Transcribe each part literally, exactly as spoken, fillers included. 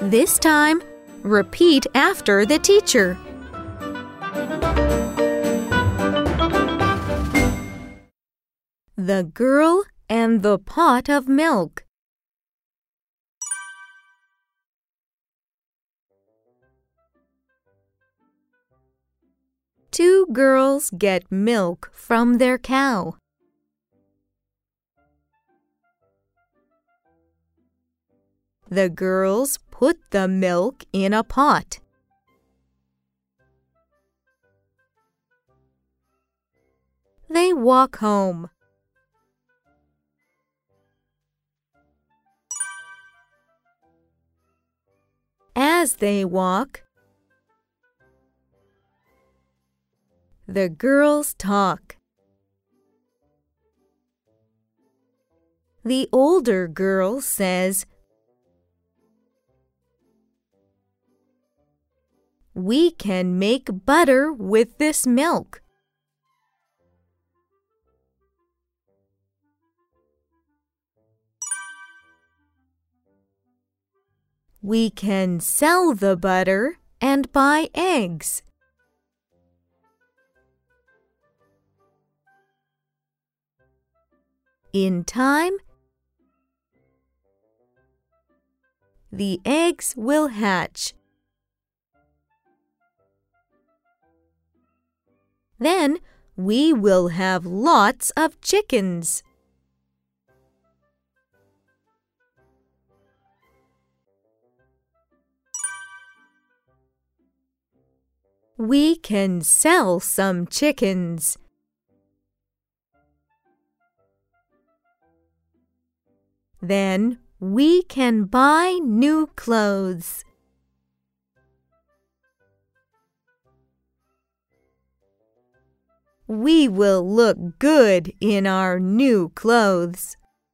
This time, repeat after the teacher. The girl and the pot of milk. Two girls get milk from their cow. The girls put the milk in a pot. They walk home. As they walk, the girls talk. The older girl says, "We can make butter with this milk." We can sell the butter and buy eggs. In time, the eggs will hatch. Then we will have lots of chickens. We can sell some chickens. Then we can buy new clothes. We will look good in our new clothes.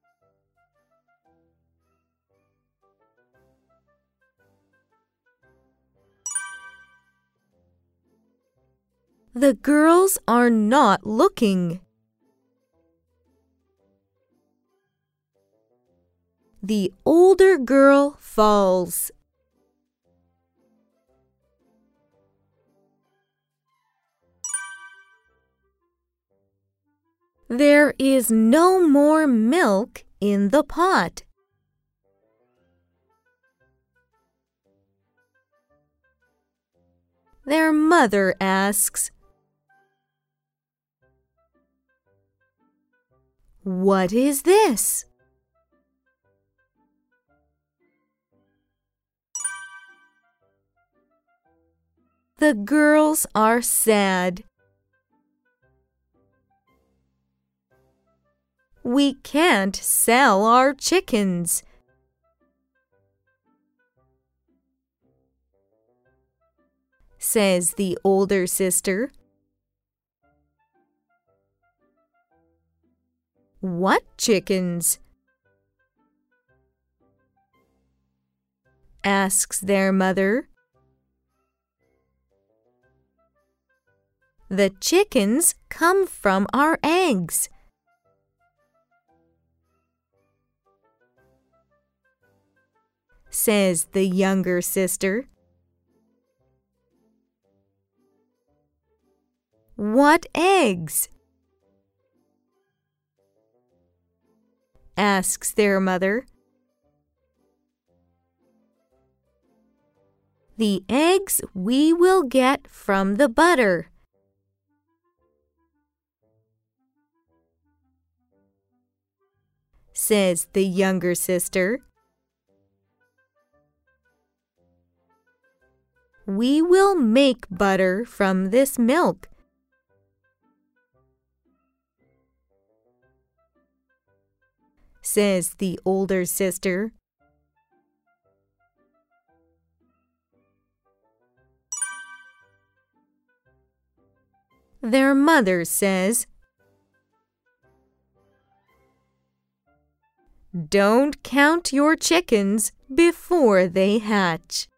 The girls are not looking. The older girl falls. There is no more milk in the pot. Their mother asks, "What is this?" The girls are sad. We can't sell our chickens. Says the older sister. What chickens? Asks their mother. The chickens come from our eggs. Says the younger sister. What eggs? Asks their mother. The eggs we will get from the butter. Says the younger sister. We will make butter from this milk. Says the older sister. Their mother says, "Don't count your chickens before they hatch."